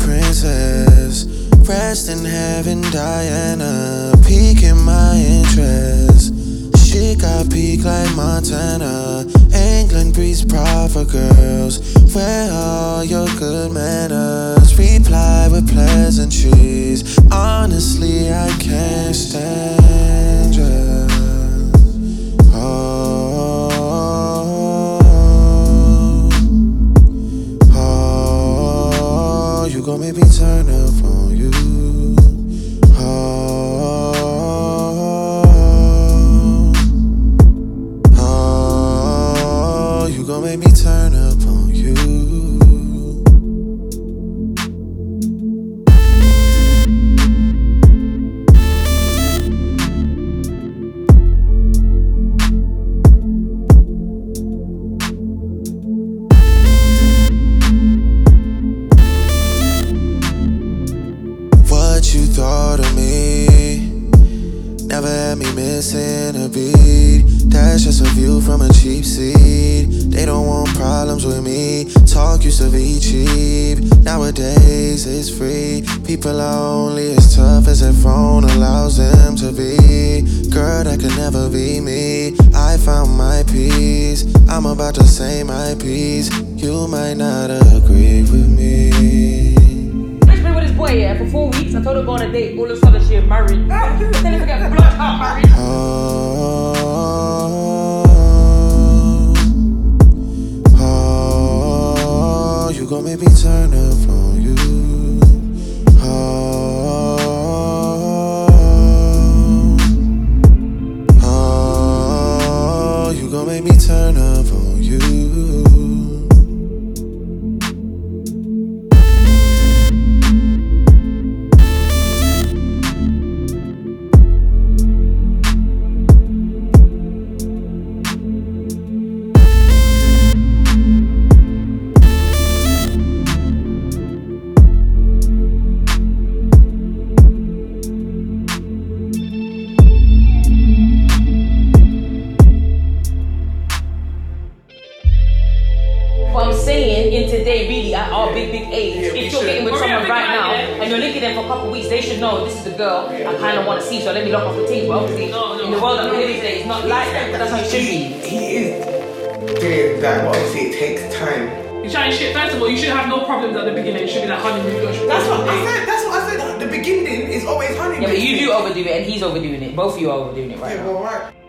princess. Rest in heaven, Diana. Piquing my interest. She got peak like Montana. England breeds proper girls. Where are your good manners? Reply with pleasantries. Honestly, I can't stand you. Oh, you gon' make me turn up on you. Oh, you gon' make me turn up on you. What you thought of me? Never had me missing a beat. That's just a view from a cheap seat. They don't want problems with me. Talk used to be cheap. Nowadays it's free. People are only as tough as their phone allows them to be. Girl, that could never be me. I found my peace. I'm about to say my piece. You might not agree with me. With this boy, yeah, for 4 weeks. I told her to go on a date. All of a sudden, she married. Then if I get blocked out, married. Oh, you gon' make me turn up on you. Oh, you gon' make me turn up on you. What I'm saying in today, really, at our big age, if you're getting with someone right now and you're linking them for a couple of weeks, they should know this is the girl I kind of want to see, so let me lock off the team. But obviously, in the world that we live in today, it's not like that, but that's how it should be. He is doing that, but obviously it takes time. You're trying shit. First of all, you should have no problems at the beginning. It should be like honeymoon. That's what I said. That's what I said. The beginning is always honeymoon. Yeah, but you do overdo it and he's overdoing it. Both of you are overdoing it right Yeah, now. well, right.